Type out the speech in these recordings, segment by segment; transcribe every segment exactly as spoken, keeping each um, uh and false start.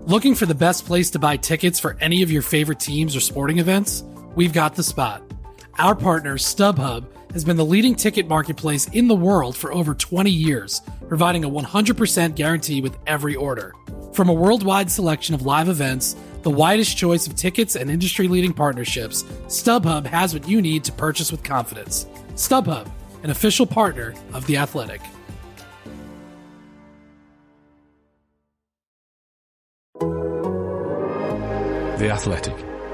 Looking for the best place to buy tickets for any of your favorite teams or sporting events? We've got the spot. Our partner, StubHub, has been the leading ticket marketplace in the world for over twenty years, providing a one hundred percent guarantee with every order. From a worldwide selection of live events, the widest choice of tickets and industry-leading partnerships, StubHub has what you need to purchase with confidence. StubHub, an official partner of The Athletic. The Athletic.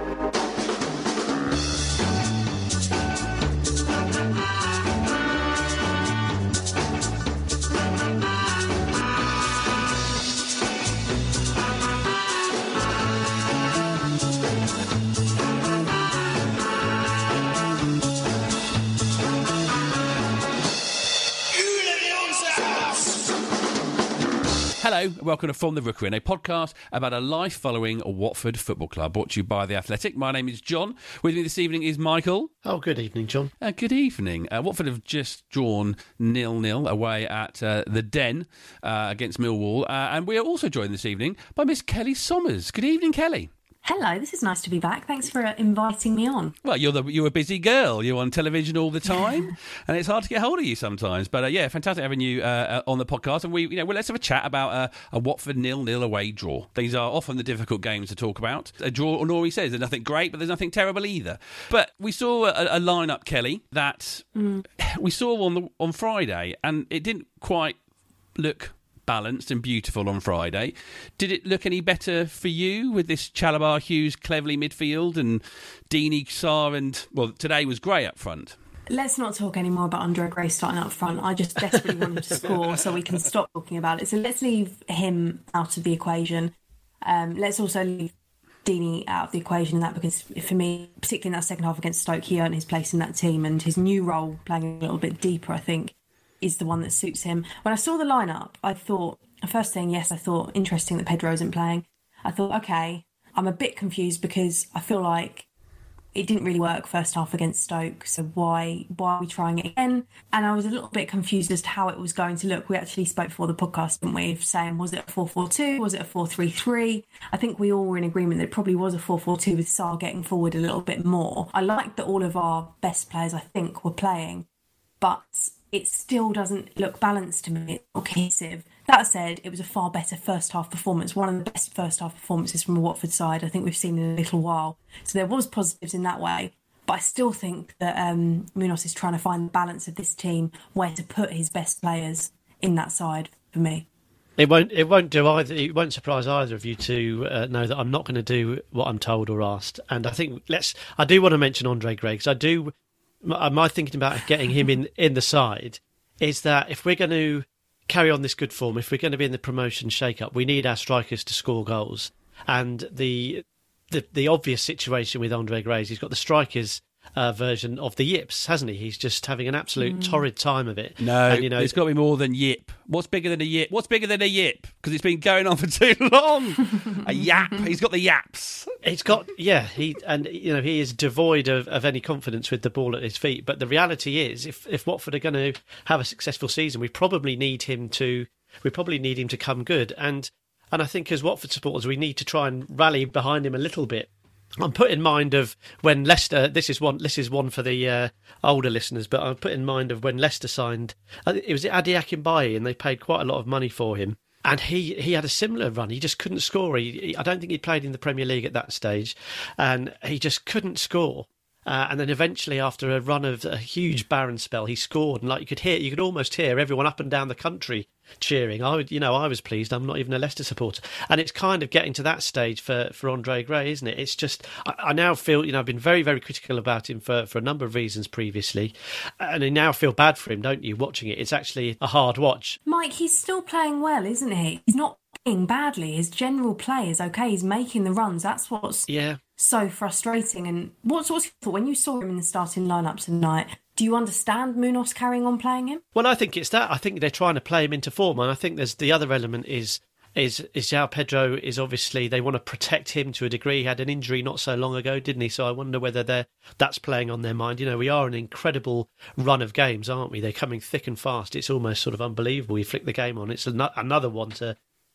Hello, and welcome to From the Rookery, a podcast about a life following Watford Football Club, brought to you by The Athletic. My name is John. With me this evening is Michael. Oh, good evening, John. Uh, good evening. Uh, Watford have just drawn nil-nil away at uh, the Den uh, against Millwall. Uh, and we are also joined this evening by Miss Kelly Sommers. Good evening, Kelly. Hello, this is nice to be back. Thanks for inviting me on. Well, you're the, you're a busy girl. You're on television all the time, and it's hard to get hold of you sometimes. But uh, yeah, fantastic having you uh, on the podcast. And we, you know, well, let's have a chat about uh, a Watford nil-nil away draw. These are often the difficult games to talk about. A draw, Norrie says, there's nothing great, but there's nothing terrible either. But we saw a, a lineup, Kelly, that mm. we saw on the on Friday, and it didn't quite look balanced and beautiful on Friday. Did it look any better for you with this Chalobah, Hughes, Cleverley midfield and Deeney, Sarr and, well, today was Gray up front? Let's not talk anymore about Andre Gray starting up front. I just desperately want him to score so we can stop talking about it. So let's leave him out of the equation. Um, let's also leave Deeney out of the equation in that, because for me, particularly in that second half against Stoke, he earned his place in that team, and his new role, playing a little bit deeper, I think, is the one that suits him. When I saw the lineup, I thought, first thing, yes, I thought, interesting that Pedro isn't playing. I thought, okay, I'm a bit confused because I feel like it didn't really work first half against Stoke, so why why are we trying it again? And I was a little bit confused as to how it was going to look. We actually spoke before the podcast, didn't we, saying, was it a four four two? Was it a four three three? I think we all were in agreement that it probably was a four four two with Sarr getting forward a little bit more. I liked that all of our best players, I think, were playing, but it still doesn't look balanced to me. It's not cohesive. That said, it was a far better first half performance, one of the best first half performances from a Watford side I think we've seen in a little while. So there was positives in that way, but I still think that um, Munoz is trying to find the balance of this team, where to put his best players in that side for me. It won't. It won't do either. It won't surprise either of you to uh, know that I'm not going to do what I'm told or asked. And I think let's. I do want to mention Andre Gray, because I do. My thinking about getting him in, in the side is that if we're going to carry on this good form, if we're going to be in the promotion shake-up, we need our strikers to score goals. And the the, the obvious situation with Andre Gray is he's got the strikers uh, version of the yips, hasn't he? He's just having an absolute mm. torrid time of it. No, and, you know, it's got to be more than yip. What's bigger than a yip? What's bigger than a yip? Because it's been going on for too long. A yap. He's got the yaps. He's got, yeah, he and you know he is devoid of, of any confidence with the ball at his feet. But the reality is, if if Watford are going to have a successful season, we probably need him to we probably need him to come good. And and I think as Watford supporters, we need to try and rally behind him a little bit. I'm put in mind of when Leicester. This is one. This is one for the uh, older listeners, but I'm put in mind of when Leicester signed. It was Adi Akinbaye, and they paid quite a lot of money for him. And he, he had a similar run. He just couldn't score. He, he, I don't think he'd played in the Premier League at that stage, and he just couldn't score. Uh, and then eventually, after a run of a huge barren spell, he scored. And like you could hear, you could almost hear everyone up and down the country cheering. I, would, you know, I was pleased. I'm not even a Leicester supporter, and it's kind of getting to that stage for, for Andre Gray, isn't it? It's just I, I now feel, you know, I've been very, very critical about him for, for a number of reasons previously, and I now feel bad for him, don't you? Watching it, it's actually a hard watch. Mike, he's still playing well, isn't he? He's not playing badly. His general play is okay. He's making the runs. That's what's yeah. so frustrating. And what's what's your thought when you saw him in the starting lineup tonight? Do you understand Munoz carrying on playing him? Well, I think it's that. I think they're trying to play him into form, and I think there's the other element is is is João Pedro is obviously they want to protect him to a degree. He had an injury not so long ago, didn't he? So I wonder whether they're that's playing on their mind. You know, we are an incredible run of games, aren't we? They're coming thick and fast. It's almost sort of unbelievable. You flick the game on, it's an- another one to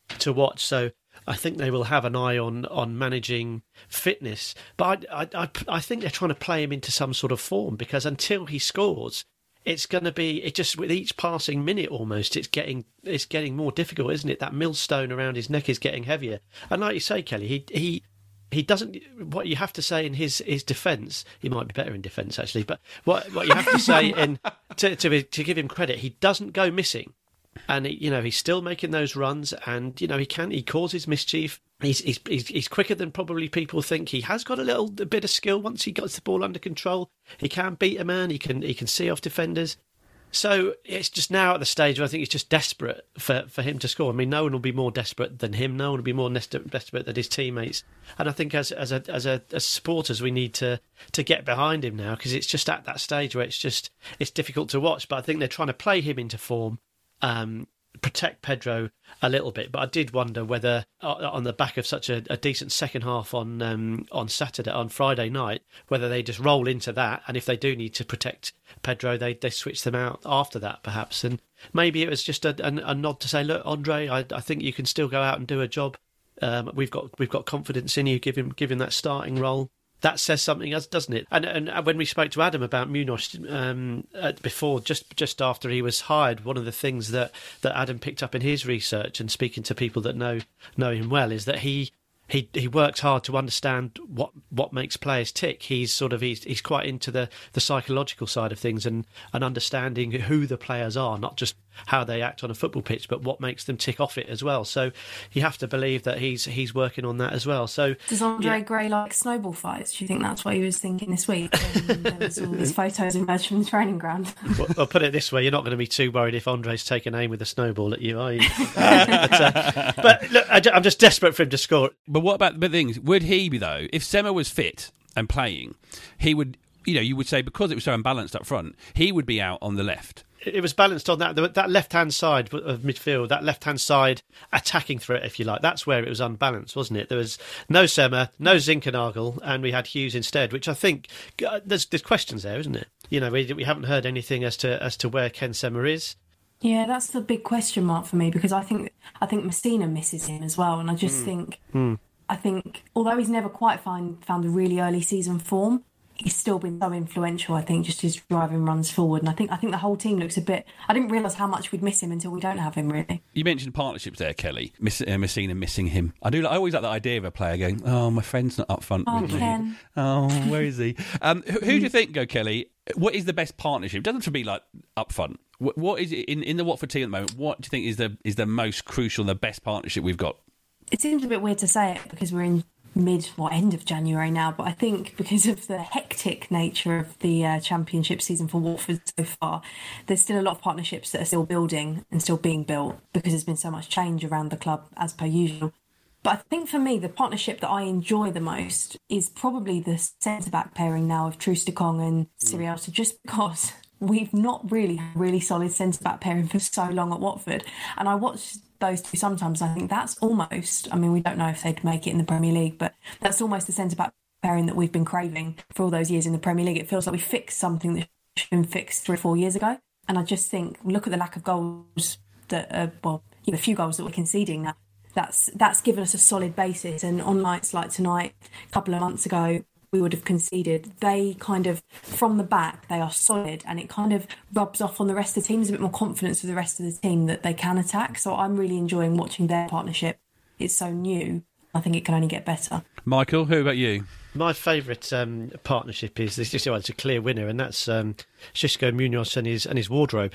to watch. So I think they will have an eye on on managing fitness. But I, I, I, I think they're trying to play him into some sort of form, because until he scores, it's going to be, it just, with each passing minute almost, it's getting it's getting more difficult, isn't it? That millstone around his neck is getting heavier. And like you say, Kelly, he he he doesn't, what you have to say in his, his defence, he might be better in defence actually, but what what you have to say in to, to to give him credit, he doesn't go missing. And, you know, he's still making those runs, and, you know, he can, he causes mischief. He's, he's, he's, he's quicker than probably people think. He has got a little a bit of skill once he gets the ball under control. He can beat a man. He can, he can see off defenders. So it's just now at the stage where I think it's just desperate for, for him to score. I mean, no one will be more desperate than him. No one will be more desperate than his teammates. And I think as as a as a as supporters, we need to to get behind him now, because it's just at that stage where it's just it's difficult to watch. But I think they're trying to play him into form. Um, protect Pedro a little bit, but I did wonder whether, uh, on the back of such a, a decent second half on um, on Saturday, on Friday night, whether they just roll into that, and if they do need to protect Pedro, they they switch them out after that, perhaps. And maybe it was just a, a, a nod to say, look, Andre, I, I think you can still go out and do a job. Um, we've got we've got confidence in you. Give him give him that starting role. That says something, doesn't it? And and when we spoke to Adam about Munoz um, before, just just after he was hired, one of the things that, that Adam picked up in his research and speaking to people that know know him well is that he he he works hard to understand what, what makes players tick. He's sort of he's he's quite into the, the psychological side of things and, and understanding who the players are, not just how they act on a football pitch, but what makes them tick off it as well. So you have to believe that he's he's working on that as well. So does Andre yeah. Gray like snowball fights? Do you think that's what he was thinking this week? When there was all these photos emerged from the training ground. Well, I'll put it this way: you're not going to be too worried if Andre's taking aim with a snowball at you, are you? but, uh, but look, I, I'm just desperate for him to score. But what about the things? Would he be though? If Sema was fit and playing, he would. You know, you would say because it was so unbalanced up front, he would be out on the left. It was balanced on that that left-hand side of midfield, that left-hand side attacking threat, if you like. That's where it was unbalanced, wasn't it? There was no Sema, no Zinkernagel, and we had Hughes instead, which I think uh, there's there's questions there, isn't it? You know, we we haven't heard anything as to as to where Ken Sema is. Yeah, that's the big question mark for me, because I think I think Messina misses him as well, and I just mm. think mm. I think although he's never quite find, found a really early season form, he's still been so influential, I think, just his driving runs forward. And I think I think the whole team looks a bit... I didn't realise how much we'd miss him until we don't have him, really. You mentioned partnerships there, Kelly. Miss, uh, Messina missing him. I do. I always like the idea of a player going, oh, my friend's not up front oh, with Ken. me. Oh, where is he? Um, who, who do you think, go Kelly, what is the best partnership? It doesn't have to be like up front. What, what is it, in, in the Watford team at the moment, what do you think is the is the most crucial and the best partnership we've got? It seems a bit weird to say it because we're in mid or end of January now, but I think because of the hectic nature of the uh, championship season for Watford so far, there's still a lot of partnerships that are still building and still being built because there's been so much change around the club as per usual. But I think for me, the partnership that I enjoy the most is probably the centre-back pairing now of Troost-Ekong and Sierralta, just because we've not really had a really solid centre-back pairing for so long at Watford. And I watch those two sometimes, I think that's almost, I mean, we don't know if they'd make it in the Premier League, but that's almost the centre-back pairing that we've been craving for all those years in the Premier League. It feels like we fixed something that should have been fixed three or four years ago. And I just think, look at the lack of goals that, uh, well, you know, a few goals that we're conceding now. That's that's given us a solid basis. And on nights like tonight, a couple of months ago, we would have conceded. They kind of, from the back, they are solid, and it kind of rubs off on the rest of the team. There's a bit more confidence with the rest of the team that they can attack. So I'm really enjoying watching their partnership. It's so new. I think it can only get better. Michael, who about you? My favourite um, partnership is this. Just, well, it's a clear winner, and that's um, Xisco Munoz and his and his wardrobe.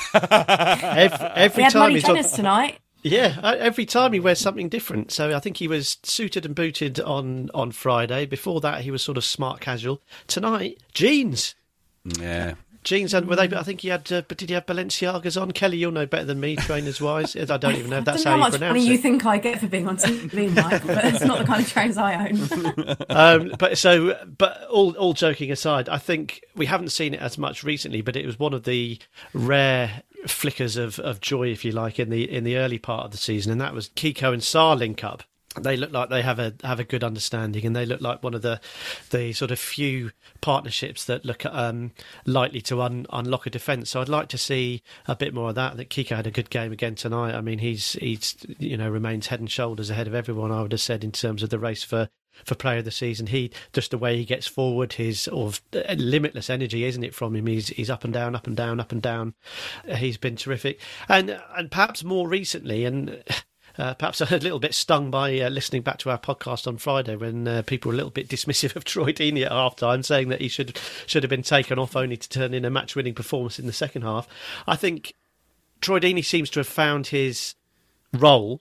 every, every we had time muddy he's tennis on... tonight. Yeah, every time he wears something different. So I think he was suited and booted on, on Friday. Before that, he was sort of smart casual. Tonight, jeans. Yeah. Jeans, and were they? I think he had. Uh, but did he have Balenciagas on? Kelly, you'll know better than me, trainers wise. I don't even know if that's how, how you pronounce it. I don't know how much money you think I get for being on T V, Mike, but it's not the kind of trainers I own. um, but so, but all all joking aside, I think we haven't seen it as much recently. But it was one of the rare flickers of, of joy, if you like, in the in the early part of the season, and that was Kiko and Sarr link up. they look like they have a have a good understanding, and they look like one of the the sort of few partnerships that look um, likely to un, unlock a defence. So I'd like to see a bit more of that. That Kiko had a good game again tonight. I mean, he's he's you know remains head and shoulders ahead of everyone, I would have said, in terms of the race for. For player of the season. He just the way he gets forward, his sort of limitless energy, isn't it, from him? He's he's up and down, up and down, up and down. He's been terrific, and and perhaps more recently, and uh, perhaps a little bit stung by uh, listening back to our podcast on Friday when uh, people were a little bit dismissive of Troy Deeney at half time, saying that he should should have been taken off only to turn in a match winning performance in the second half. I think Troy Deeney seems to have found his role,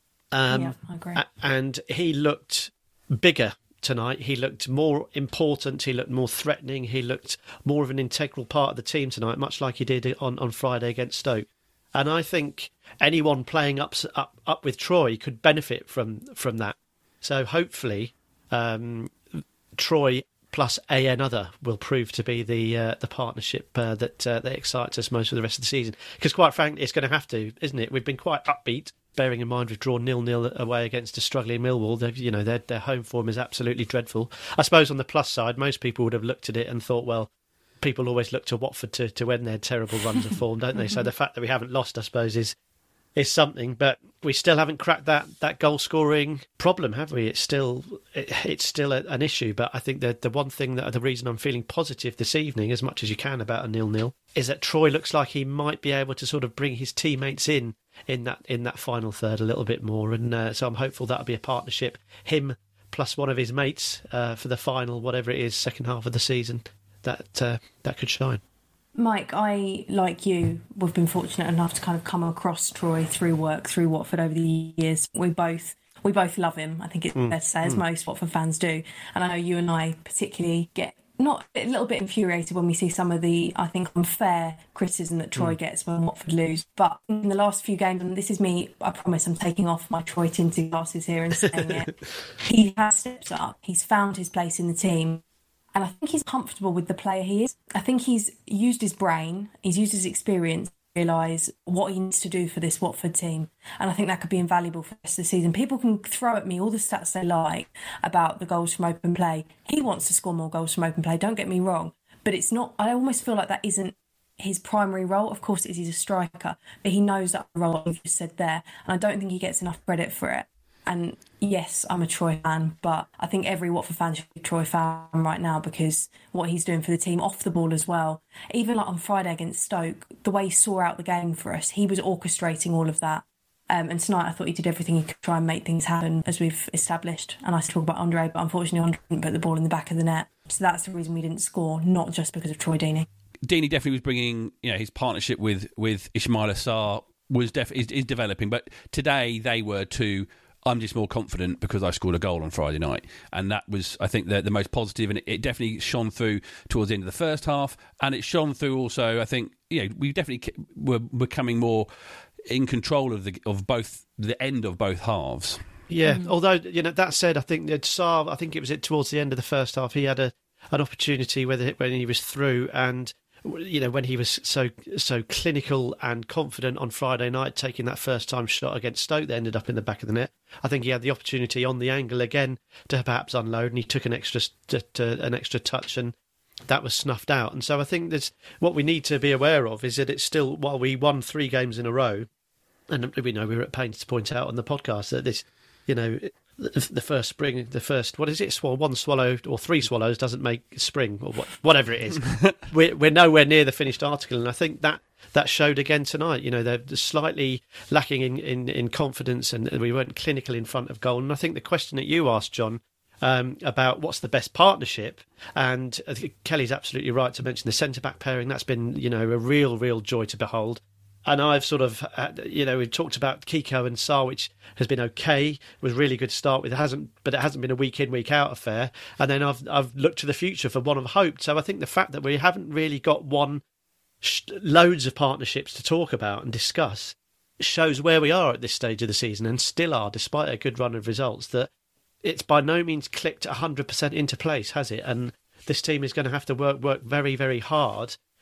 um, yeah, I agree. and he looked bigger tonight. He looked more important. He looked more threatening. He looked more of an integral part of the team tonight, much like he did on, on Friday against Stoke. And I think anyone playing up up up with Troy could benefit from from that. So hopefully, um, Troy plus a another will prove to be the uh, the partnership uh, that uh, that excites us most for the rest of the season. Because quite frankly, it's going to have to, isn't it? We've been quite upbeat. Bearing in mind we've drawn nil-nil away against a struggling Millwall. They've, you know, their their home form is absolutely dreadful. I suppose on the plus side, most people would have looked at it and thought, well, people always look to Watford to, to end their terrible runs of form, don't they? So the fact that we haven't lost, I suppose, is is something. But we still haven't cracked that, that goal scoring problem, have we? It's still it, it's still a, an issue. But I think that the one thing that the reason I'm feeling positive this evening, as much as you can about a nil-nil, is that Troy looks like he might be able to sort of bring his teammates in. in that in that final third a little bit more, and uh, so I'm hopeful that'll be a partnership, him plus one of his mates uh, for the final, whatever it is, second half of the season, that uh, that could shine. Mike, I, like you, we've been fortunate enough to kind of come across Troy through work, through Watford over the years. We both we both love him, I think it's mm. fair to say, as mm. most Watford fans do, and I know you and I particularly get not a little bit infuriated when we see some of the, I think, unfair criticism that Troy mm. gets when Watford lose. But in the last few games, and this is me, I promise I'm taking off my Troy tinted glasses here and saying it, he has stepped up. He's found his place in the team. And I think he's comfortable with the player he is. I think he's used his brain, he's used his experience to realise what he needs to do for this Watford team. And I think that could be invaluable for the rest of the season. People can throw at me all the stats they like about the goals from open play. He wants to score more goals from open play, don't get me wrong. But it's not, I almost feel like that isn't his primary role. Of course it is, he's a striker, but he knows that role you've just said there. And I don't think he gets enough credit for it. And yes, I'm a Troy fan, but I think every Watford fan should be a Troy fan right now because what he's doing for the team off the ball as well. Even like on Friday against Stoke, the way he saw out the game for us, he was orchestrating all of that. Um, and tonight I thought he did everything he could try and make things happen, as we've established. And I talk about Andre, but unfortunately Andre didn't put the ball in the back of the net. So that's the reason we didn't score, not just because of Troy Deeney. Deeney definitely was bringing, you know, his partnership with, with Ismaila Sarr was def- is, is developing. But today they were two... I'm just more confident because I scored a goal on Friday night. And that was, I think, the, the most positive. And it, it definitely shone through towards the end of the first half. And it shone through also, I think, you know, we definitely were becoming more in control of the of both the end of both halves. Yeah, mm. although, you know, that said, I think that Sarr, I think it was it towards the end of the first half, he had a an opportunity whether when he was through and... You know, when he was so so clinical and confident on Friday night, taking that first time shot against Stoke that ended up in the back of the net. I think he had the opportunity on the angle again to perhaps unload, and he took an extra to, to, an extra touch, and that was snuffed out. And so I think there's what we need to be aware of is that it's still, while we won three games in a row, and we know we were at pains to point out on the podcast that this, you know. The first spring, the first, what is it? Well, one swallow or three swallows doesn't make spring, or what, whatever it is. we're, we're nowhere near the finished article, and I think that that showed again tonight. You know, they're slightly lacking in, in, in confidence, and we weren't clinical in front of goal. And I think the question that you asked, John, um, about what's the best partnership, and I think Kelly's absolutely right to mention the centre-back pairing. That's been, you know, a real, real joy to behold. And I've sort of, you know, we've talked about Kiko and Sarr, which has been okay. It was a really good start with. It hasn't, but it hasn't been a week in, week out affair. And then I've I've looked to the future for one of hope. So I think the fact that we haven't really got one sh- loads of partnerships to talk about and discuss shows where we are at this stage of the season, and still are, despite a good run of results. That it's by no means clicked one hundred percent into place, has it? And this team is going to have to work work very, very hard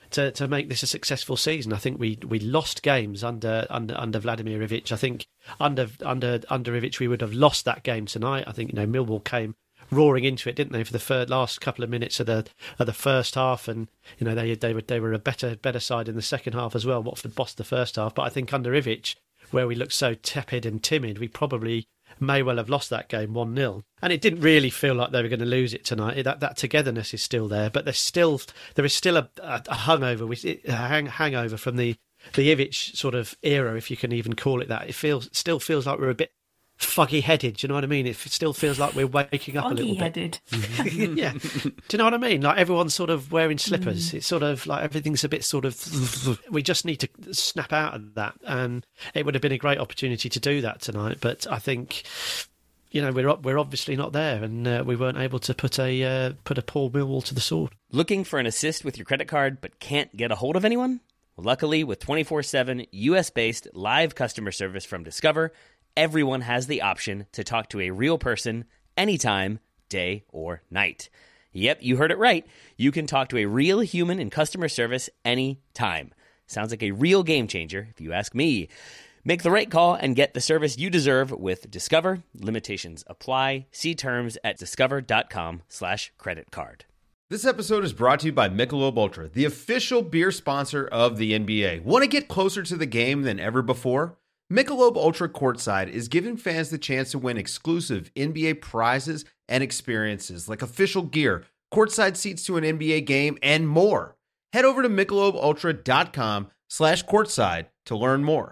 to, to make this a successful season. I think we we lost games under under under Vladimir Ivic. I think under under under Ivic we would have lost that game tonight. I think you know Millwall came roaring into it, didn't they, for the third, last couple of minutes of the of the first half, and you know they they were they were a better better side in the second half as well. Watford bossed the first half, but I think under Ivic, where we looked so tepid and timid, we probably may well have lost that game one nil. And it didn't really feel like they were going to lose it tonight. That that togetherness is still there, but there's still there is still a, a, a hangover, a hang, hangover from the the Ivic sort of era, if you can even call it that. It feels still feels like we're a bit foggy-headed. Do you know what I mean? It still feels like we're waking up a little bit. Foggy-headed. Yeah. Do you know what I mean? Like everyone's sort of wearing slippers. Mm. It's sort of like everything's a bit sort of. We just need to snap out of that, and it would have been a great opportunity to do that tonight. But I think, you know, we're we're obviously not there, and uh, we weren't able to put a uh, put a Paul Millwall to the sword. Looking for an assist with your credit card, but can't get a hold of anyone? Well, luckily, with twenty-four seven U S-based live customer service from Discover, everyone has the option to talk to a real person anytime, day or night. Yep, you heard it right. You can talk to a real human in customer service anytime. Sounds like a real game changer, if you ask me. Make the right call and get the service you deserve with Discover. Limitations apply. See terms at discover.com slash credit card. This episode is brought to you by Michelob Ultra, the official beer sponsor of the N B A. Want to get closer to the game than ever before? Michelob Ultra Courtside is giving fans the chance to win exclusive N B A prizes and experiences like official gear, courtside seats to an N B A game, and more. Head over to michelobultra.com slash courtside to learn more.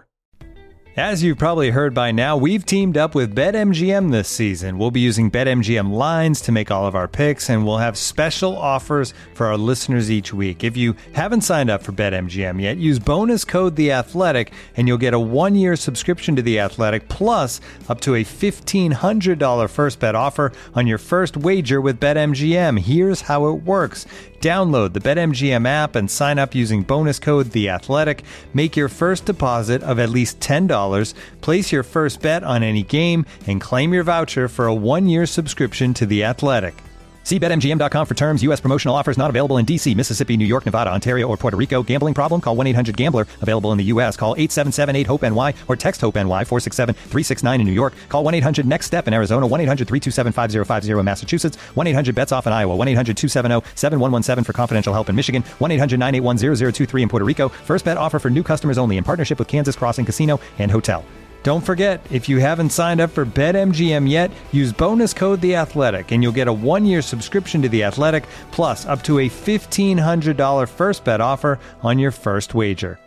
As you've probably heard by now, we've teamed up with BetMGM this season. We'll be using BetMGM lines to make all of our picks, and we'll have special offers for our listeners each week. If you haven't signed up for BetMGM yet, use bonus code The Athletic, and you'll get a one-year subscription to The Athletic, plus up to a fifteen hundred dollars first bet offer on your first wager with BetMGM. Here's how it works. Download the BetMGM app and sign up using bonus code The Athletic. Make your first deposit of at least ten dollars. Place your first bet on any game and claim your voucher for a one-year subscription to The Athletic. See Bet M G M dot com for terms. U S promotional offers not available in D C, Mississippi, New York, Nevada, Ontario, or Puerto Rico. Gambling problem? Call one eight hundred gambler. Available in the U S. Call eight seven seven eight hope N Y or text HOPE-NY four six seven three six nine in New York. Call one eight hundred next step in Arizona. one eight hundred three two seven five zero five zero in Massachusetts. one eight hundred bets off in Iowa. one eight hundred two seven zero seven one one seven for confidential help in Michigan. one eight hundred nine eight one zero zero two three in Puerto Rico. First bet offer for new customers only in partnership with Kansas Crossing Casino and Hotel. Don't forget, if you haven't signed up for BetMGM yet, use bonus code The Athletic, and you'll get a one-year subscription to The Athletic, plus up to a fifteen hundred dollars first bet offer on your first wager.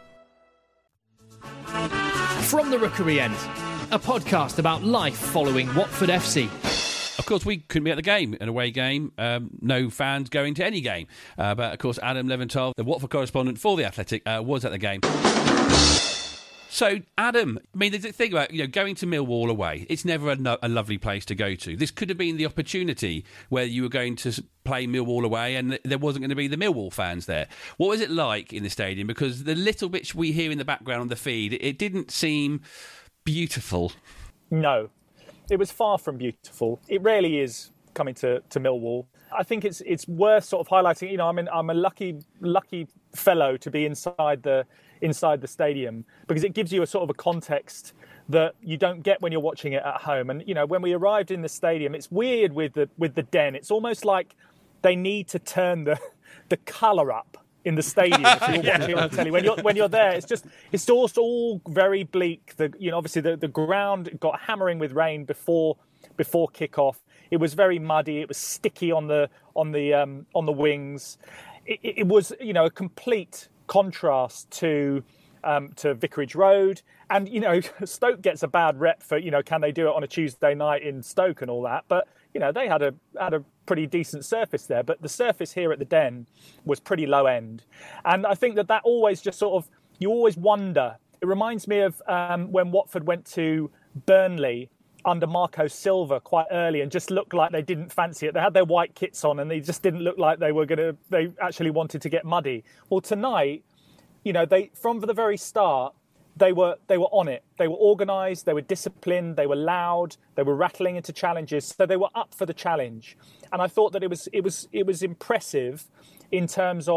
From the Rookery End, a podcast about life following Watford F C. Of course, we couldn't be at the game, an away game. Um, no fans going to any game. Uh, but, of course, Adam Leventhal, the Watford correspondent for The Athletic, uh, was at the game. So, Adam, I mean, the thing about, you know, going to Millwall away, it's never a, no, a lovely place to go to. This could have been the opportunity where you were going to play Millwall away and there wasn't going to be the Millwall fans there. What was it like in the stadium? Because the little bits we hear in the background on the feed, it didn't seem beautiful. No, it was far from beautiful. It really is coming to, to Millwall. I think it's it's worth sort of highlighting, you know, I mean, I'm a lucky, lucky fellow to be inside the inside the stadium, because it gives you a sort of a context that you don't get when you're watching it at home. And, you know, when we arrived in the stadium, it's weird with the with the Den. It's almost like they need to turn the the colour up in the stadium if you're yeah. watching it on telly. When you're when you're there, it's just it's just all very bleak. The you know, obviously the, the ground got hammering with rain before before kickoff. It was very muddy. It was sticky on the on the um, on the wings. It, it was, you know, a complete contrast to um, to Vicarage Road. And, you know, Stoke gets a bad rep for, you know, can they do it on a Tuesday night in Stoke and all that? But, you know, they had a had a pretty decent surface there. But the surface here at the Den was pretty low end. And I think that that always just sort of, you always wonder. It reminds me of um, when Watford went to Burnley under Marco Silva quite early and just looked like they didn't fancy it. They had their white kits on and they just didn't look like they were going to, they actually wanted to get muddy. Well, tonight, you know, they from the very start, they were they were on it. They were organised, they were disciplined, they were loud, they were rattling into challenges. So they were up for the challenge. And I thought that it was it was it was impressive in terms of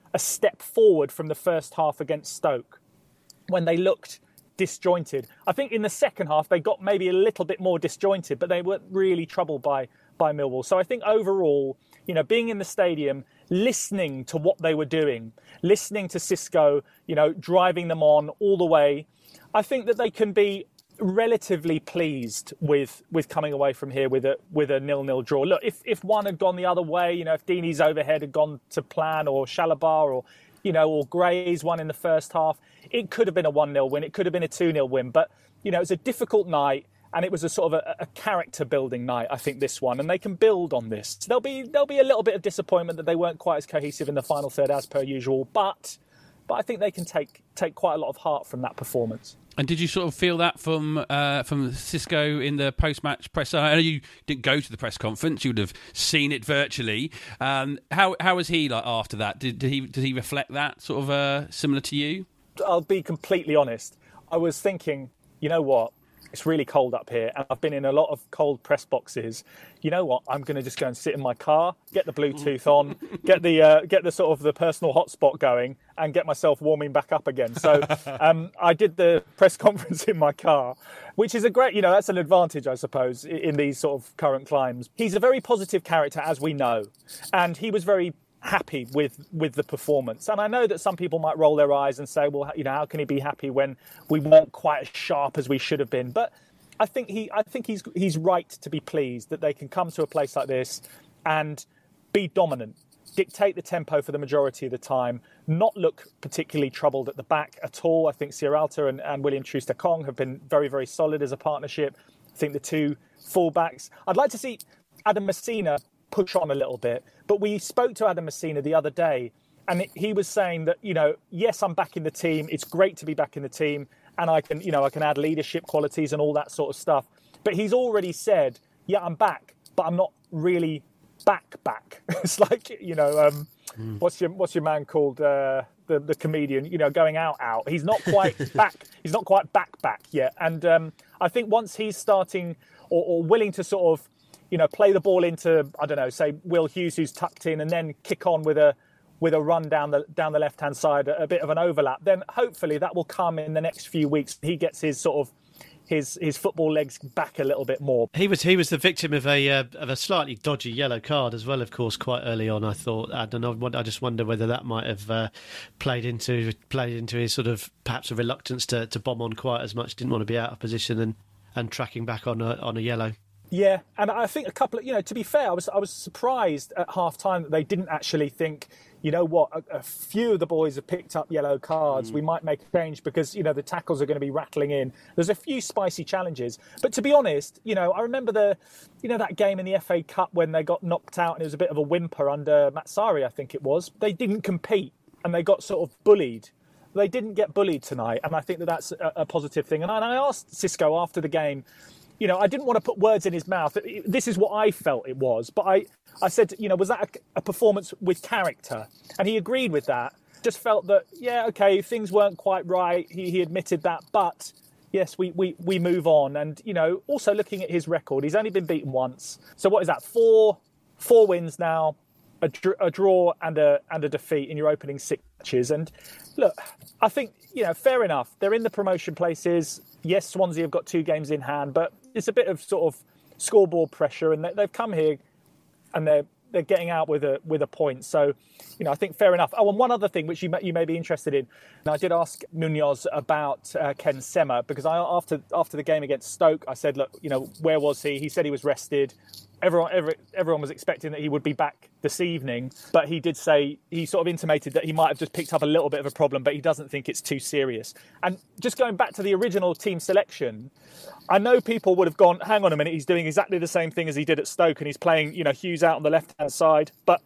a step forward from the first half against Stoke when they looked disjointed. I think in the second half they got maybe a little bit more disjointed, but they weren't really troubled by by Millwall. So I think overall, you know, being in the stadium, listening to what they were doing, listening to Xisco, you know, driving them on all the way, I think that they can be relatively pleased with with coming away from here with a with a nil-nil draw. Look, if if one had gone the other way, you know, if Deeney's overhead had gone to plan, or Shalabar, or you know, or Gray's one in the first half, it could have been a one-nil win. It could have been a two-nil win. But you know, it was a difficult night, and it was a sort of a, a character-building night. I think this one, and they can build on this. There'll be there'll be a little bit of disappointment that they weren't quite as cohesive in the final third as per usual, but but I think they can take take quite a lot of heart from that performance. And did you sort of feel that from uh, from Xisco in the post-match press? I know you didn't go to the press conference; you would have seen it virtually. Um, how how was he like after that? Did, did he did he reflect that sort of uh, similar to you? I'll be completely honest. I was thinking, you know what? It's really cold up here, and I've been in a lot of cold press boxes. You know what? I'm going to just go and sit in my car, get the Bluetooth on, get the uh, get the sort of the personal hotspot going, and get myself warming back up again. So um, I did the press conference in my car, which is a great, you know, that's an advantage, I suppose, in these sort of current climes. He's a very positive character, as we know, and he was very happy with with the performance. And I know that some people might roll their eyes and say, well, you know, how can he be happy when we weren't quite as sharp as we should have been? But I think he I think he's he's right to be pleased that they can come to a place like this and be dominant, dictate the tempo for the majority of the time, not look particularly troubled at the back at all. I think Sierralta and, and William Troost-Ekong have been very, very solid as a partnership. I think the two fullbacks, I'd like to see Adam Messina push on a little bit. But we spoke to Adam Messina the other day, and he was saying that, you know, yes, I'm back in the team. It's great to be back in the team, and I can, you know, I can add leadership qualities and all that sort of stuff. But he's already said, yeah, I'm back, but I'm not really back back. It's like, you know, um, mm. what's your what's your man called, uh, the the comedian? You know, going out out. He's not quite back. He's not quite back back yet. And um, I think once he's starting or, or willing to sort of, you know, play the ball into, I don't know, say Will Hughes, who's tucked in, and then kick on with a with a run down the down the left hand side, a, a bit of an overlap. Then hopefully that will come in the next few weeks. He gets his sort of his his football legs back a little bit more. He was he was the victim of a uh, of a slightly dodgy yellow card as well, of course, quite early on. I thought, I don't know, I just wonder whether that might have uh, played into played into his sort of perhaps a reluctance to, to bomb on quite as much. Didn't want to be out of position and, and tracking back on a on a yellow. Yeah, and I think a couple of, you know, to be fair, I was I was surprised at half time that they didn't actually think, you know what, a, a few of the boys have picked up yellow cards. Mm. We might make a change because, you know, the tackles are going to be rattling in. There's a few spicy challenges. But to be honest, you know, I remember the, you know, that game in the F A Cup when they got knocked out and it was a bit of a whimper under Matsari, I think it was. They didn't compete and they got sort of bullied. They didn't get bullied tonight, and I think that that's a, a positive thing. And I, and I asked Xisco after the game, you know, I didn't want to put words in his mouth. This is what I felt it was. But I, I said, you know, was that a, a performance with character? And he agreed with that. Just felt that, yeah, OK, things weren't quite right. He, he admitted that. But, yes, we, we, we move on. And, you know, also looking at his record, he's only been beaten once. So what is that? Four four wins now, a, dr- a draw and a and a defeat in your opening six matches. And, look, I think, you know, fair enough. They're in the promotion places. Yes, Swansea have got two games in hand, but it's a bit of sort of scoreboard pressure, and they've come here and they're they're getting out with a with a point. So, you know, I think fair enough. Oh, and one other thing which you may, you may be interested in, and I did ask Munoz about uh, Ken Sema, because I after after the game against Stoke, I said, look, you know, where was he? He said he was rested. Everyone, every, everyone was expecting that he would be back this evening, but he did say, he sort of intimated that he might have just picked up a little bit of a problem, but he doesn't think it's too serious. And just going back to the original team selection, I know people would have gone, hang on a minute, he's doing exactly the same thing as he did at Stoke, and he's playing, you know, Hughes out on the left-hand side. But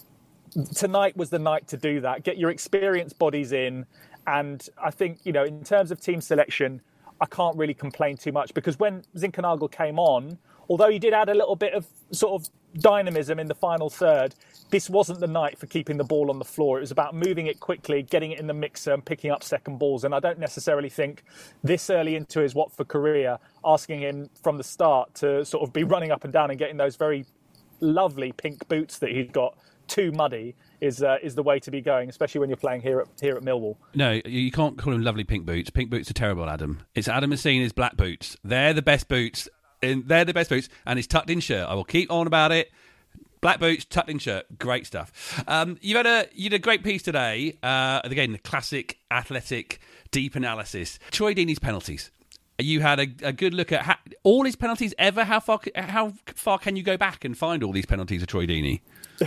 tonight was the night to do that. Get your experienced bodies in. And I think, you know, in terms of team selection, I can't really complain too much, because when Zinkernagel came on, although he did add a little bit of sort of dynamism in the final third, this wasn't the night for keeping the ball on the floor. It was about moving it quickly, getting it in the mixer and picking up second balls. And I don't necessarily think this early into his Watford career, asking him from the start to sort of be running up and down and getting those very lovely pink boots that he's got too muddy is uh, is the way to be going, especially when you're playing here at here at Millwall. No, you can't call them lovely pink boots. Pink boots are terrible, Adam. It's Adam has seen his black boots. They're the best boots. And they're the best boots, and his tucked-in shirt. I will keep on about it. Black boots, tucked-in shirt, great stuff. Um, you had a you did a great piece today. Uh, again, the classic athletic deep analysis. Troy Deeney's penalties. You had a, a good look at how, all his penalties ever. How far how far can you go back and find all these penalties of Troy Deeney?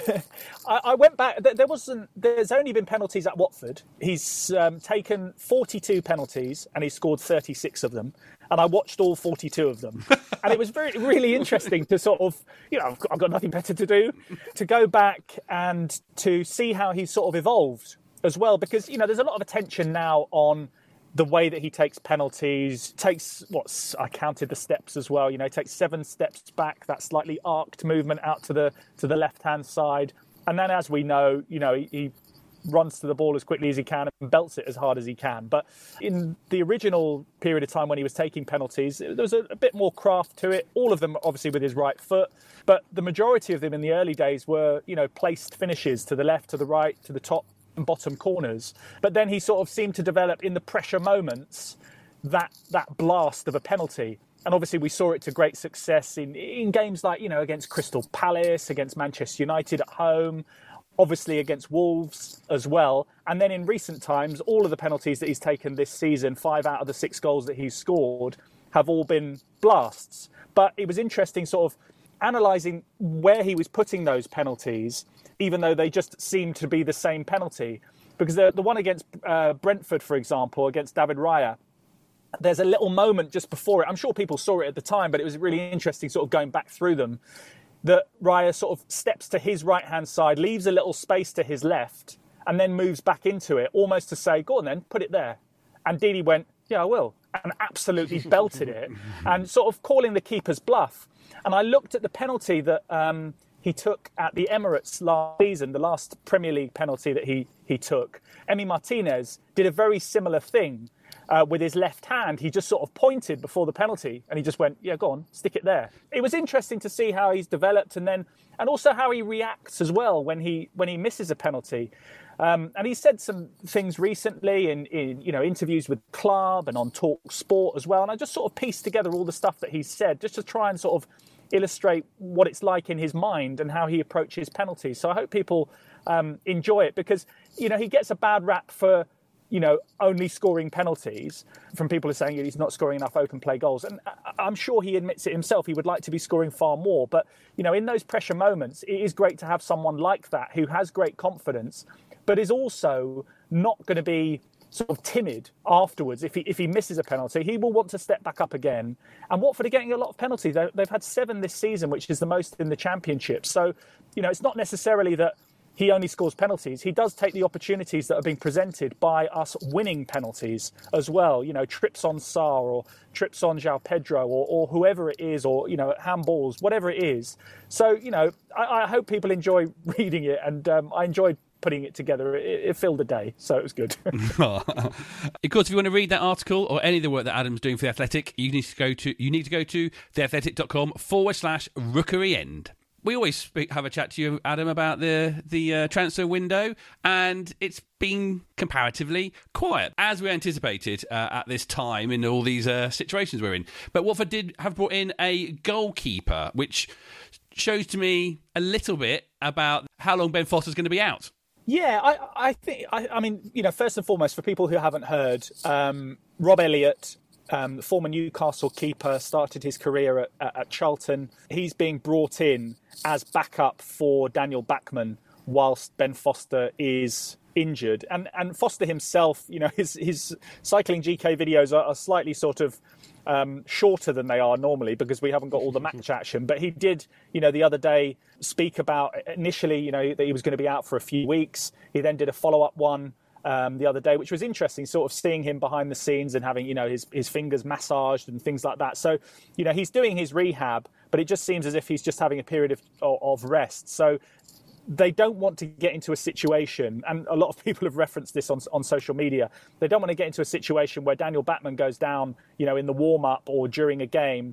I, I went back. There wasn't. There's only been penalties at Watford. He's um, taken forty-two penalties and he scored thirty-six of them. And I watched all forty-two of them, and it was very really interesting to sort of, you know, I've got, I've got nothing better to do, to go back and to see how he's sort of evolved as well. Because you know, there's a lot of attention now on the way that he takes penalties, takes what's I counted the steps as well. You know, he takes seven steps back, that slightly arced movement out to the to the left hand side, and then as we know, you know, he, he runs to the ball as quickly as he can and belts it as hard as he can. But in the original period of time when he was taking penalties, there was a, a bit more craft to it. All of them obviously with his right foot, but the majority of them in the early days were, you know, placed finishes to the left, to the right, to the top and bottom corners. But then he sort of seemed to develop in the pressure moments that that blast of a penalty. And obviously we saw it to great success in, in games like, you know, against Crystal Palace, against Manchester United at home, obviously against Wolves as well. And then in recent times, all of the penalties that he's taken this season, five out of the six goals that he's scored, have all been blasts. But it was interesting sort of analysing where he was putting those penalties, even though they just seemed to be the same penalty. Because the, the one against uh, Brentford, for example, against David Raya, there's a little moment just before it. I'm sure people saw it at the time, but it was really interesting sort of going back through them, that Raya sort of steps to his right-hand side, leaves a little space to his left, and then moves back into it, almost to say, go on then, put it there. And Deeney went, yeah, I will, and absolutely belted it, and sort of calling the keeper's bluff. And I looked at the penalty that um, he took at the Emirates last season, the last Premier League penalty that he, he took. Emi Martinez did a very similar thing. Uh, with his left hand, he just sort of pointed before the penalty and he just went, yeah, go on, stick it there. It was interesting to see how he's developed and then, and also how he reacts as well when he when he misses a penalty. Um, and he said some things recently in, in you know interviews with Club and on Talk Sport as well. And I just sort of pieced together all the stuff that he's said just to try and sort of illustrate what it's like in his mind and how he approaches penalties. So I hope people um, enjoy it because, you know, he gets a bad rap for, you know, only scoring penalties from people who are saying he's not scoring enough open play goals. And I'm sure he admits it himself. He would like to be scoring far more. But, you know, in those pressure moments, it is great to have someone like that who has great confidence, but is also not going to be sort of timid afterwards. If he if he misses a penalty, he will want to step back up again. And Watford are getting a lot of penalties. They've had seven this season, which is the most in the Championship. So, you know, it's not necessarily that he only scores penalties. He does take the opportunities that are being presented by us winning penalties as well. You know, trips on Sarr or trips on João Pedro or, or whoever it is, or, you know, handballs, whatever it is. So, you know, I, I hope people enjoy reading it, and um, I enjoyed putting it together. It, it filled the day, so it was good. Of course, if you want to read that article or any of the work that Adam's doing for The Athletic, you need to go to you need to go to theathletic.com forward slash rookery end. We always speak, have a chat to you, Adam, about the the uh, transfer window, and it's been comparatively quiet, as we anticipated uh, at this time in all these uh, situations we're in. But Watford did have brought in a goalkeeper, which shows to me a little bit about how long Ben Foster's going to be out. Yeah, I, I think, I, I mean, you know, first and foremost, for people who haven't heard, um, Rob Elliott, Um, the former Newcastle keeper, started his career at, at, at Charlton. He's being brought in as backup for Daniel Bachmann whilst Ben Foster is injured. And and Foster himself, you know, his his cycling G K videos are, are slightly sort of um, shorter than they are normally because we haven't got all the match action. But he did, you know, the other day speak about initially, you know, that he was going to be out for a few weeks. He then did a follow-up one Um, the other day, which was interesting, sort of seeing him behind the scenes and having, you know, his, his fingers massaged and things like that. So, you know, he's doing his rehab, but it just seems as if he's just having a period of, of rest. So they don't want to get into a situation, and a lot of people have referenced this on, on social media, they don't want to get into a situation where Daniel Bachmann goes down, you know, in the warm-up or during a game,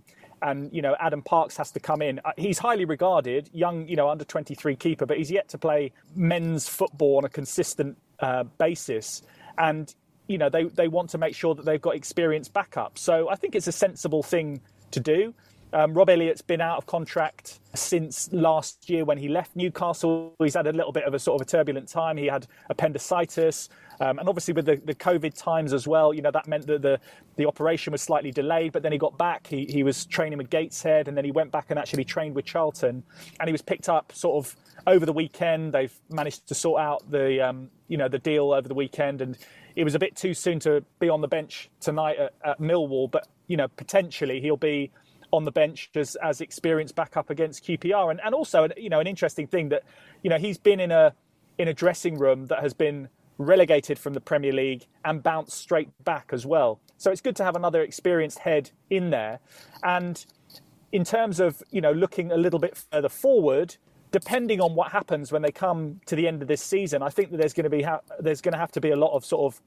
and, you know, Adam Parks has to come in. He's highly regarded, young, you know, under twenty-three keeper, but he's yet to play men's football on a consistent uh, basis. And, you know, they, they want to make sure that they've got experienced backup. So I think it's a sensible thing to do. Um, Rob Elliott's been out of contract since last year when he left Newcastle. He's had a little bit of a sort of a turbulent time. He had appendicitis. Um, and obviously with the, the COVID times as well, you know, that meant that the, the operation was slightly delayed, but then he got back. He, he was training with Gateshead, and then he went back and actually trained with Charlton. And he was picked up sort of over the weekend. They've managed to sort out the, um, you know, the deal over the weekend. And it was a bit too soon to be on the bench tonight at, at Millwall. But, you know, potentially he'll be on the bench as, as experienced backup against Q P R. And, and also, you know, an interesting thing that, you know, he's been in a in a dressing room that has been relegated from the Premier League and bounced straight back as well. So it's good to have another experienced head in there. And in terms of, you know, looking a little bit further forward, depending on what happens when they come to the end of this season, I think that there's going to be ha- there's going to have to be a lot of sort of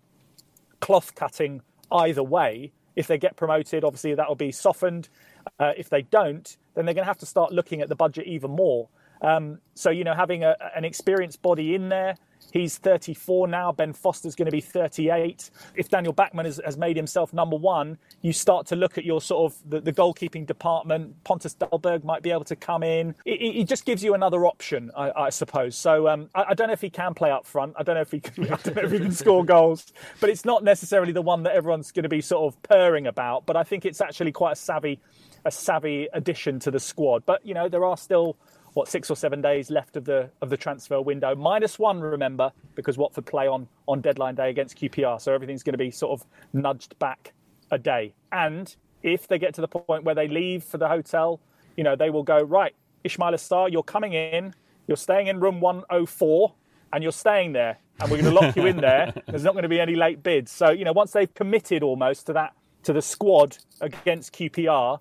cloth cutting either way. If they get promoted, obviously that will be softened. Uh, if they don't, then they're going to have to start looking at the budget even more. Um, so, you know, having a, an experienced body in there, he's thirty-four now. Ben Foster's going to be thirty-eight. If Daniel Bachmann has, has made himself number one, you start to look at your sort of the, the goalkeeping department. Pontus Dahlberg might be able to come in. It, it just gives you another option, I, I suppose. So um, I, I don't know if he can play up front. I don't know if he can, I don't know if he can score goals. But it's not necessarily the one that everyone's going to be sort of purring about. But I think it's actually quite a savvy, a savvy addition to the squad. But you know, there are still, what, six or seven days left of the of the transfer window. Minus one, remember, because Watford play on, on deadline day against Q P R. So everything's going to be sort of nudged back a day. And if they get to the point where they leave for the hotel, you know, they will go, right, Ismail Assar, you're coming in, you're staying in room one oh four, and you're staying there. And we're going to lock you in there. There's not going to be any late bids. So, you know, once they've committed almost to that, to the squad against Q P R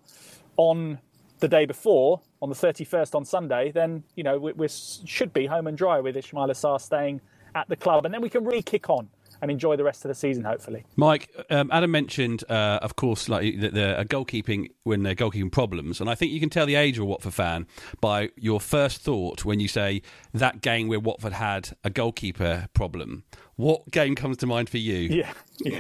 on the day before, on the thirty-first on Sunday, then, you know, we, we should be home and dry with Ismail Assar staying at the club. And then we can really kick on and enjoy the rest of the season, hopefully. Mike, um, Adam mentioned, uh, of course, like the, the uh, goalkeeping when they're goalkeeping problems. And I think you can tell the age of a Watford fan by your first thought when you say that game where Watford had a goalkeeper problem. What game comes to mind for you? Yeah, yeah.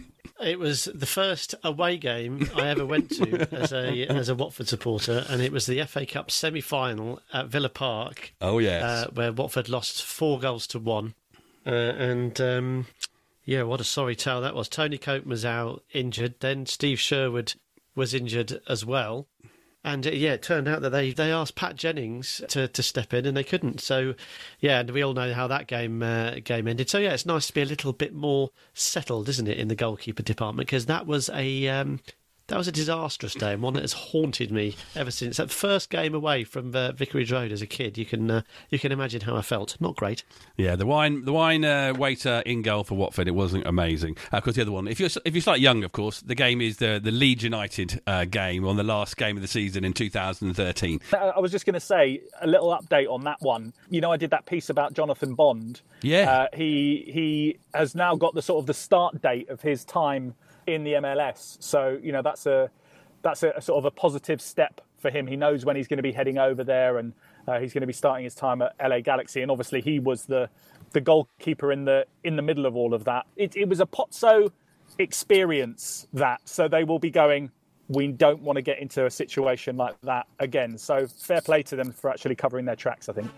It was the first away game I ever went to as a as a Watford supporter, and it was the F A Cup semi-final at Villa Park. Oh, yes. Uh, where Watford lost four goals to one. Uh, and, um, yeah, what a sorry tale that was. Tony Cope was out injured. Then Steve Sherwood was injured as well. And, uh, yeah, it turned out that they, they asked Pat Jennings to, to step in, and they couldn't. So, yeah, and we all know how that game uh, game ended. So, yeah, it's nice to be a little bit more settled, isn't it, in the goalkeeper department? Because that was a um, that was a disastrous day, and one that has haunted me ever since. That first game away from uh, Vicarage Road as a kid, you can uh, you can imagine how I felt. Not great. Yeah, the wine the wine uh, waiter in goal for Watford, it wasn't amazing. Of course, the other one, if you're if you're slightly young, of course, the game is the the Leeds United uh, game on the last game of the season in two thousand thirteen. I was just going to say a little update on that one. You know, I did that piece about Jonathan Bond. Yeah, uh, he he has now got the sort of the start date of his time in the M L S. So, you know, that's a that's a, a sort of a positive step for him. He knows when he's going to be heading over there, and uh, he's going to be starting his time at L A Galaxy. And obviously, he was the the goalkeeper in the in the middle of all of that. It, it was a Pozzo experience, that. So they will be going, we don't want to get into a situation like that again. So fair play to them for actually covering their tracks, I think.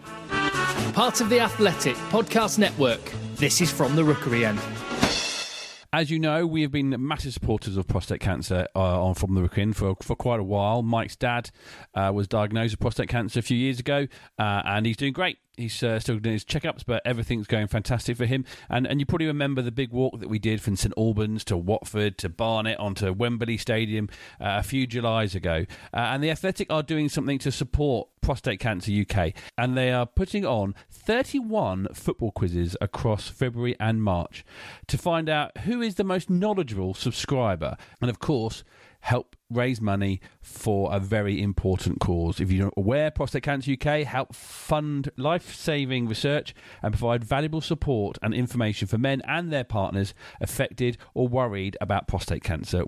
Part of the Athletic Podcast Network. This is From the Rookery End. As you know, we have been massive supporters of prostate cancer uh, on From the Rookery End for for quite a while. Mike's dad uh, was diagnosed with prostate cancer a few years ago, uh, and he's doing great. He's uh, still doing his checkups, but everything's going fantastic for him. And and you probably remember the big walk that we did from St Albans to Watford to Barnet onto Wembley Stadium uh, a few Julys ago. Uh, and the Athletic are doing something to support Prostate Cancer U K, and they are putting on thirty-one football quizzes across February and March to find out who is the most knowledgeable subscriber, and of course help raise money for a very important cause. If you're not aware, Prostate Cancer U K help fund life-saving research and provide valuable support and information for men and their partners affected or worried about prostate cancer.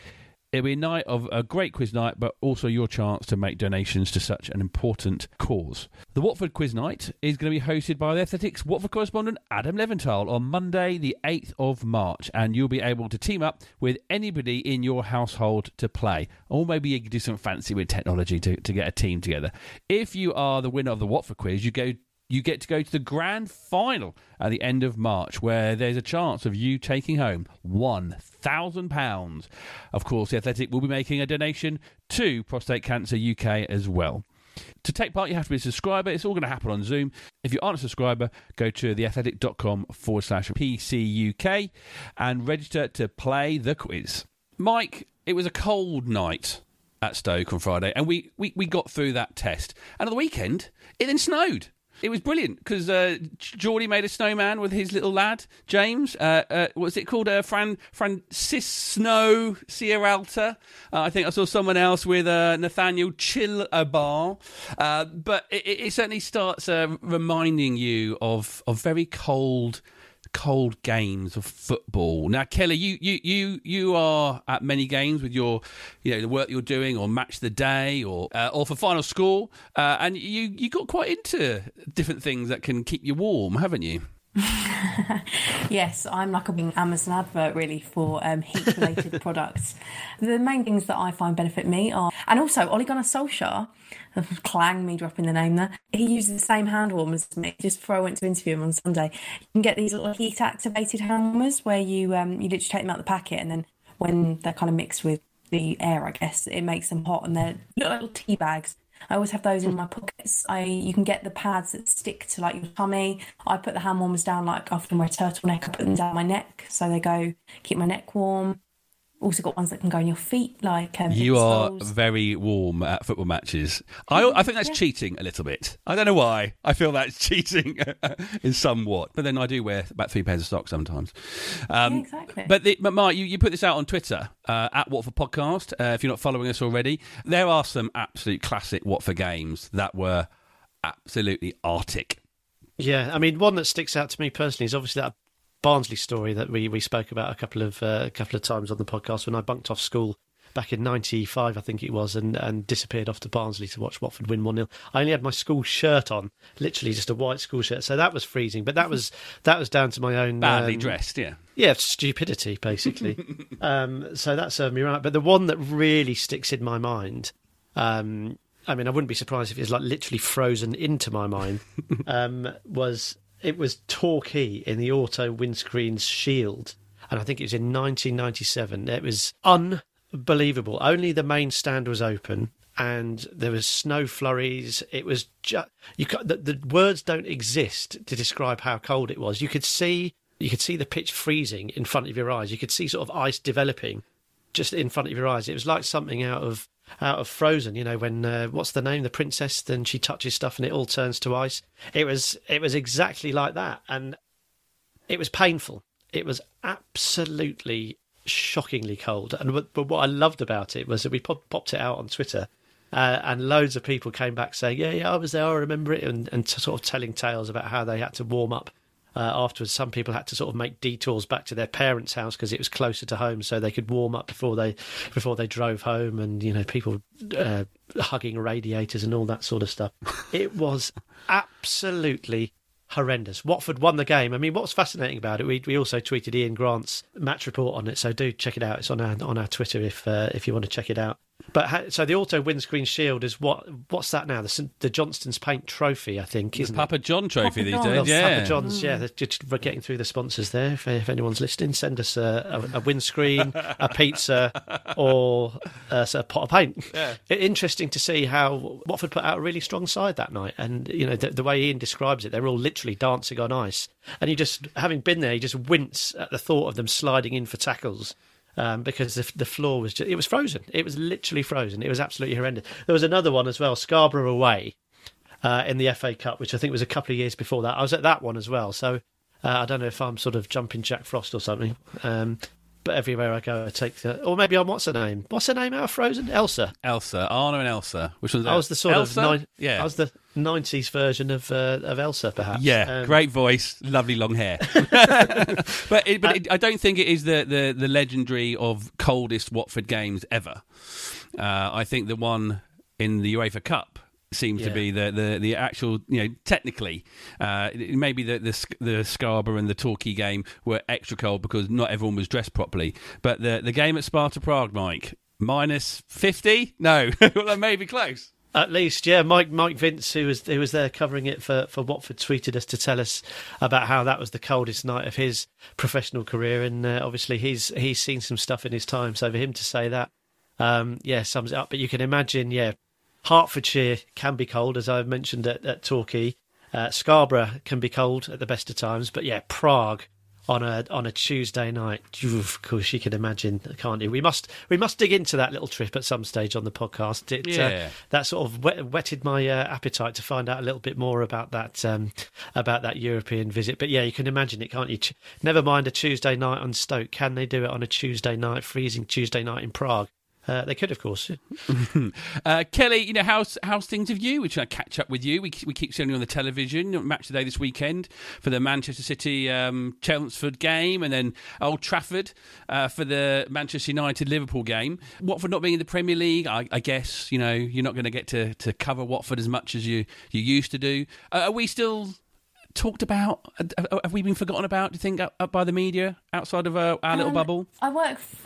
It'll be a night of a great quiz night, but also your chance to make donations to such an important cause. The Watford Quiz Night is going to be hosted by the Athletics Watford correspondent Adam Leventhal on Monday, the eighth of March, and you'll be able to team up with anybody in your household to play, or maybe you can do some fancy with technology to, to get a team together. If you are the winner of the Watford quiz, you go you get to go to the grand final at the end of March, where there's a chance of you taking home one thousand pounds. Of course, The Athletic will be making a donation to Prostate Cancer U K as well. To take part, you have to be a subscriber. It's all going to happen on Zoom. If you aren't a subscriber, go to theathletic.com forward slash PCUK and register to play the quiz. Mike, it was a cold night at Stoke on Friday, and we, we, we got through that test. And on the weekend, it then snowed. It was brilliant because uh, Geordie made a snowman with his little lad, James. Uh, uh, what's it called? Uh, Fran Francisco Sierralta. Uh, I think I saw someone else with uh, Nathaniel Chilabar. Uh, but it, it certainly starts uh, reminding you of, of very cold... cold games of football. Now, Kelly, you you you you are at many games with your, you know, the work you're doing, or Match of the Day, or uh, or for Final Score, uh, and you you got quite into different things that can keep you warm, haven't you? Yes, I'm like a big Amazon advert really for um, heat-related products. The main things that I find benefit me are, and also Ole Gunnar Solskjaer, clang me dropping the name there, he uses the same hand warmers as me. Just before I went to interview him on Sunday, you can get these little heat-activated hand warmers where you um, you literally take them out of the packet, and then when they're kind of mixed with the air, I guess, it makes them hot, and they're little, little tea bags. I always have those in my pockets. I you can get the pads that stick to like your tummy. I put the hand warmers down, like often wear a turtleneck, I put them down my neck so they go keep my neck warm. Also got ones that can go on your feet, like um, you are soles. Very warm at football matches. I I think that's yeah. cheating a little bit. I don't know why. I feel that's cheating in somewhat, but then I do wear about three pairs of socks sometimes. Um, yeah, exactly. But, the, but Mark, you, you put this out on Twitter uh, at Watford Podcast. Uh, if you're not following us already, there are some absolute classic Watford games that were absolutely arctic. Yeah, I mean, one that sticks out to me personally is obviously that Barnsley story that we, we spoke about a couple of uh, a couple of times on the podcast when I bunked off school back in ninety-five, I think it was, and, and disappeared off to Barnsley to watch Watford win one nil. I only had my school shirt on, literally just a white school shirt, so that was freezing. But that was that was down to my own badly um, dressed, yeah, yeah, stupidity basically. um, so that served me right. But the one that really sticks in my mind. Um, I mean, I wouldn't be surprised if it was like literally frozen into my mind. um, was It was Torquay in the Auto Windscreens Shield, and I think it was in nineteen ninety-seven. It was unbelievable. Only the main stand was open, and there was snow flurries. It was just you. The, the words don't exist to describe how cold it was. You could see, you could see the pitch freezing in front of your eyes. You could see sort of ice developing just in front of your eyes. It was like something out of. out of Frozen, you know, when uh, what's the name, the princess, then she touches stuff and it all turns to ice. It was it was exactly like that, and it was painful. It was absolutely shockingly cold. And but, but what I loved about it was that we pop, popped it out on Twitter, uh, and loads of people came back saying, "Yeah, yeah, I was there, I remember it," and, and sort of telling tales about how they had to warm up. Uh, afterwards, some people had to sort of make detours back to their parents' house because it was closer to home, so they could warm up before they before they drove home. And you know, people uh, hugging radiators and all that sort of stuff. It was absolutely horrendous. Watford won the game. I mean, what's fascinating about it? We we also tweeted Ian Grant's match report on it, so do check it out. It's on our on our Twitter if uh, if you want to check it out. But ha- so the Auto Windscreen Shield is what? What's that now? The, the Johnston's Paint Trophy, I think. Isn't the Papa it? John Trophy Papa these John. days. Oh, Yeah, Papa John's. Yeah, they're just getting through the sponsors there. If, if anyone's listening, send us a, a, a windscreen, a pizza, or uh, a pot of paint. Yeah. Interesting to see how Watford put out a really strong side that night, and you know the, the way Ian describes it, they're all literally dancing on ice, and you just, having been there, you just wince at the thought of them sliding in for tackles. Um, because the, the floor was just, it was frozen. It was literally frozen. It was absolutely horrendous. There was another one as well, Scarborough away uh, in the F A Cup, which I think was a couple of years before that. I was at that one as well. So uh, I don't know if I'm sort of jumping Jack Frost or something. Um, but everywhere I go, I take the. Or maybe I'm what's her name? What's her name out of Frozen? Elsa. Elsa, Anna and Elsa. Which one's that? I was the sort Elsa? of ni- yeah. I was the nineties version of uh, of Elsa, perhaps. Yeah, Um, great voice, lovely long hair. but it, but it, I don't think it is the, the, the legendary of coldest Watford games ever. Uh, I think the one in the UEFA Cup seems Yeah. to be the, the, the actual, you know, technically, uh, maybe the, the the Scarborough and the Torquay game were extra cold because not everyone was dressed properly. But the the game at Sparta Prague, Mike, minus fifty? No, that may be close. At least, yeah. Mike Mike Vince, who was who was there covering it for, for Watford, tweeted us to tell us about how that was the coldest night of his professional career, and uh, obviously he's he's seen some stuff in his time. So for him to say that, um, yeah, sums it up. But you can imagine, yeah, Hertfordshire can be cold, as I've mentioned at, at Torquay. Uh, Scarborough can be cold at the best of times, but yeah, Prague on a on a Tuesday night. Of course, you can imagine, can't you? We must we must dig into that little trip at some stage on the podcast. It, Yeah. uh, that sort of whet, whetted my uh, appetite to find out a little bit more about that um, about that European visit. But yeah, you can imagine it, can't you? Ch- Never mind a Tuesday night on Stoke. Can they do it on a Tuesday night, freezing Tuesday night in Prague? Uh, they could, of course. uh, Kelly, you know, how's how's things with you? We try to catch up with you. We we keep seeing you on the television. Match today this weekend for the Manchester City um, Chelmsford game, and then Old Trafford uh, for the Manchester United Liverpool game. Watford not being in the Premier League, I, I guess you know you're not going to get to to cover Watford as much as you you used to do. Uh, are we still talked about? Uh, have we been forgotten about? Do you think up, up by the media outside of uh, our little Um, bubble? I work. F-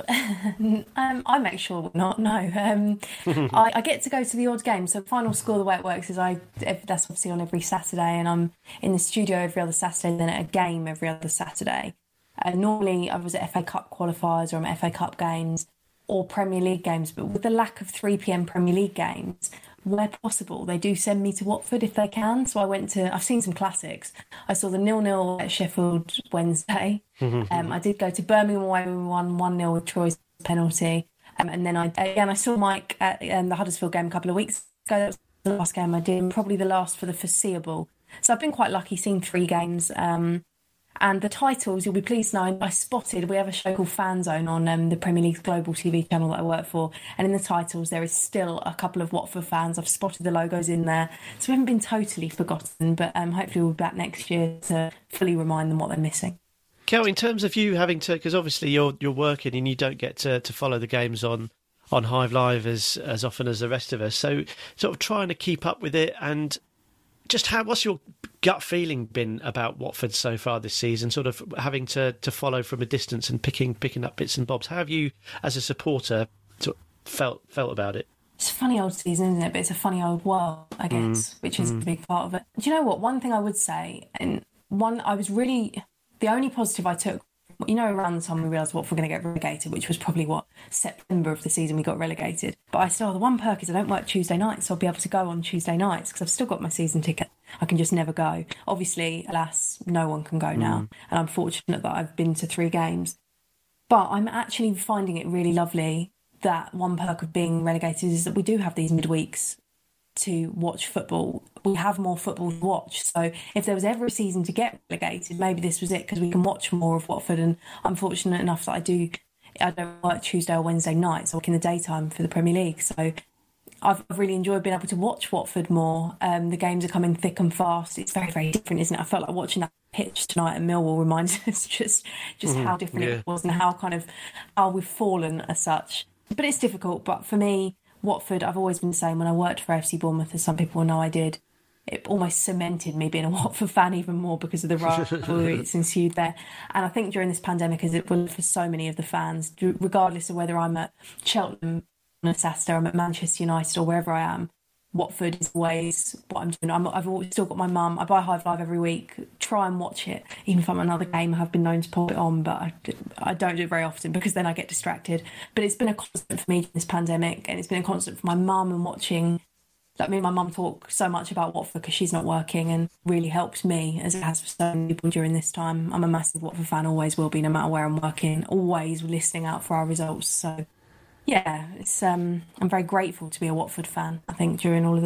um, I make sure we're not. No, um, I, I get to go to the odd game. So final score, the way it works is I. That's obviously on every Saturday, and I'm in the studio every other Saturday. Then at a game every other Saturday. Uh, normally, I was at F A Cup qualifiers or I'm at F A Cup games or Premier League games. But with the lack of three p.m. Premier League games, where possible, they do send me to Watford if they can. So I went to, I've seen some classics. I saw the nil-nil at Sheffield Wednesday. um, I did go to Birmingham away, we won one nil with Troy's penalty. Um, and then I, again, I saw Mike at um, the Huddersfield game a couple of weeks ago. That was the last game I did, and probably the last for the foreseeable. So I've been quite lucky seeing three games. Um, And the titles, you'll be pleased to know, I spotted, we have a show called Fan Zone on um, the Premier League's global T V channel that I work for. And in the titles, there is still a couple of Watford fans. I've spotted the logos in there. So we haven't been totally forgotten, but um, hopefully we'll be back next year to fully remind them what they're missing. Kel, in terms of you having to, because obviously you're you're working and you don't get to, to follow the games on, on Hive Live as, as often as the rest of us. So sort of trying to keep up with it, and just how, what's your gut feeling been about Watford so far this season, sort of having to, to follow from a distance and picking picking up bits and bobs? How have you, as a supporter, sort of felt felt about it? It's a funny old season, isn't it? But it's a funny old world, I guess, mm. which is mm. a big part of it. Do you know what? One thing I would say, and one, I was really, the only positive I took, you know, around the time we realised what we're going to get relegated, which was probably, what, September of the season we got relegated. But I still, the one perk is I don't work Tuesday nights, so I'll be able to go on Tuesday nights because I've still got my season ticket. I can just never go. Obviously, alas, no one can go now. Mm. And I'm fortunate that I've been to three games. But I'm actually finding it really lovely that one perk of being relegated is that we do have these midweeks to watch football. We have more football to watch. So if there was ever a season to get relegated, maybe this was it, because we can watch more of Watford. And I'm fortunate enough that I do, I don't work Tuesday or Wednesday nights, I work in the daytime for the Premier League. So I've really enjoyed being able to watch Watford more. Um, the games are coming thick and fast. It's very, very different, isn't it? I felt like watching that pitch tonight at Millwall reminds us just, just mm, how different yeah. it was and how kind of, how we've fallen as such. But it's difficult. But for me, Watford, I've always been saying when I worked for F C Bournemouth, as some people know I did, it almost cemented me being a Watford fan even more because of the rivalry that's ensued there. And I think during this pandemic, as it will for so many of the fans, regardless of whether I'm at Cheltenham on a Saturday, or I'm at Manchester United or wherever I am, Watford is always what I'm doing. I'm, I've always still got my mum. I buy Hive Live every week, try and watch it. Even if I'm at another game, I have been known to pop it on, but I, I don't do it very often because then I get distracted. But it's been a constant for me in this pandemic, and it's been a constant for my mum and watching. Like me and my mum talk so much about Watford because she's not working, and really helped me as it has for so many people during this time. I'm a massive Watford fan, always will be, no matter where I'm working, always listening out for our results. So yeah, it's um, I'm very grateful to be a Watford fan, I think, during all of this.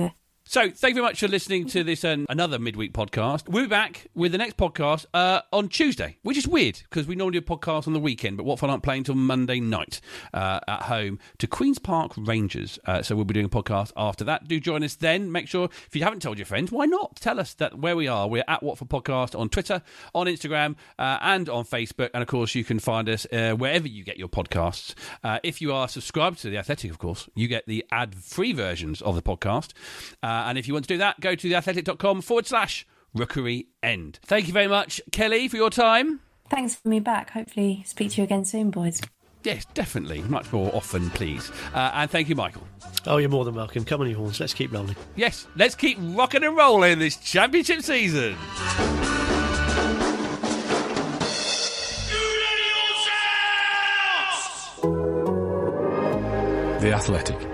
So, thank you very much for listening to this um, another midweek podcast. We'll be back with the next podcast uh, on Tuesday, which is weird because we normally do a podcast on the weekend, but Watford aren't playing until Monday night uh, at home to Queen's Park Rangers. Uh, so we'll be doing a podcast after that. Do join us then. Make sure, if you haven't told your friends, why not? Tell us that where we are. We're at Watford Podcast on Twitter, on Instagram, uh, and on Facebook. And, of course, you can find us uh, wherever you get your podcasts. Uh, if you are subscribed to The Athletic, of course, you get the ad-free versions of the podcast. Uh, and if you want to do that, go to theathletic.com forward slash rookery end. Thank you very much, Kelly, for your time. Thanks for me back. Hopefully speak to you again soon, boys. Yes, definitely. Much more often, please. Uh, and thank you, Michael. Oh, you're more than welcome. Come on, you horns. Let's keep rolling. Yes, let's keep rocking and rolling this championship season. The Athletic.